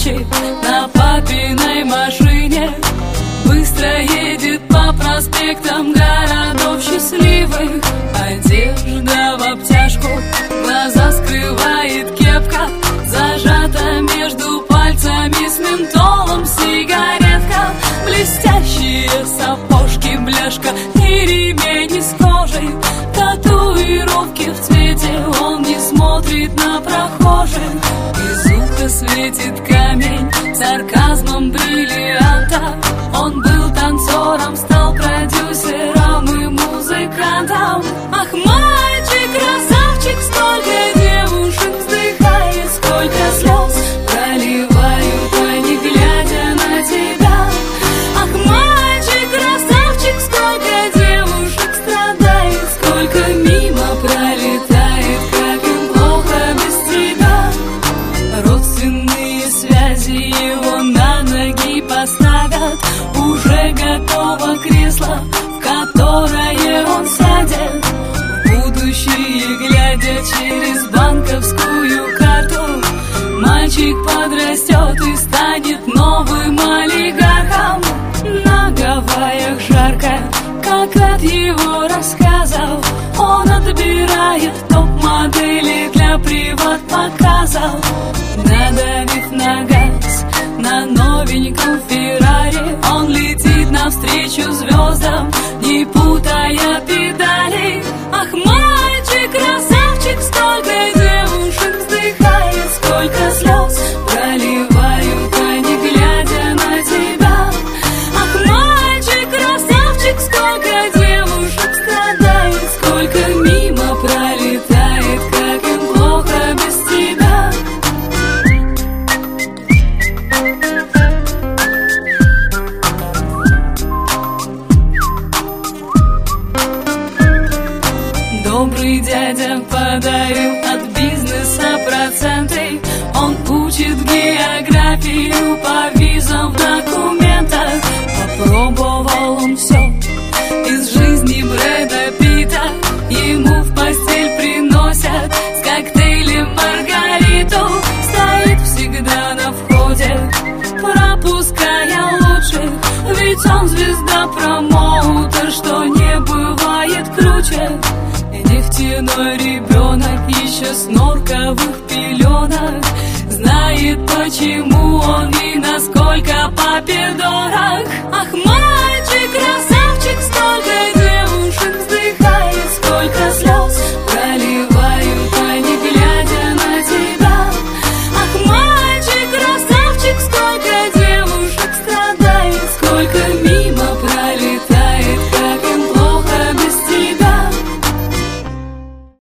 красавчик на папиной машине быстро едет по проспектам городов счастливых. Одежда в обтяжку, глаза скрывает кепка, зажата между пальцами с ментолом сигаретка. Блестящие сапожки, бляшка и ремень из кожи, татуировки в цвете, он не смотрит на прохожих. Из уха светит камень сарказмом бриллианта. Он был танцором, стал продюсером и музыкантом. Ах, мальчик, красавчик, сколько девушек вздыхает, сколько слез проливают они, глядя на тебя. Ах, мальчик, красавчик, сколько девушек страдает, сколько мимо пролетает, как им плохо без тебя. Родственные связи его на ноги поставят, уже готово кресло, в которое он сядет. В будущее глядя через банковскую карту, мальчик подрастет и станет новым олигархом. На Гавайях жарко, как от его рассказов, он отбирает топ-модели для приват-показов. Надавив на газ на новеньком Феррари, он летит навстречу звездам, не путая педали. Ах, мальчик, красавчик, сколько девушек вздыхает, сколько слез проливают они, глядя на тебя. Ах, мальчик, красавчик, сколько девушек страдает, сколько мимо пролетает, как им плохо без тебя. Добрый дядя подарил от бизнеса проценты. Он учит географию по визам в документах. Попробовал он все из жизни Брэда Питта. Ему в постель приносят с коктейлем Маргариту. Стоит всегда на входе, пропуская лучших, ведь он звезда-промоутер, что не бывает круче. Нефтяной ребенок еще с норковых пеленок знает, почему он и насколько папе дорог. Ах,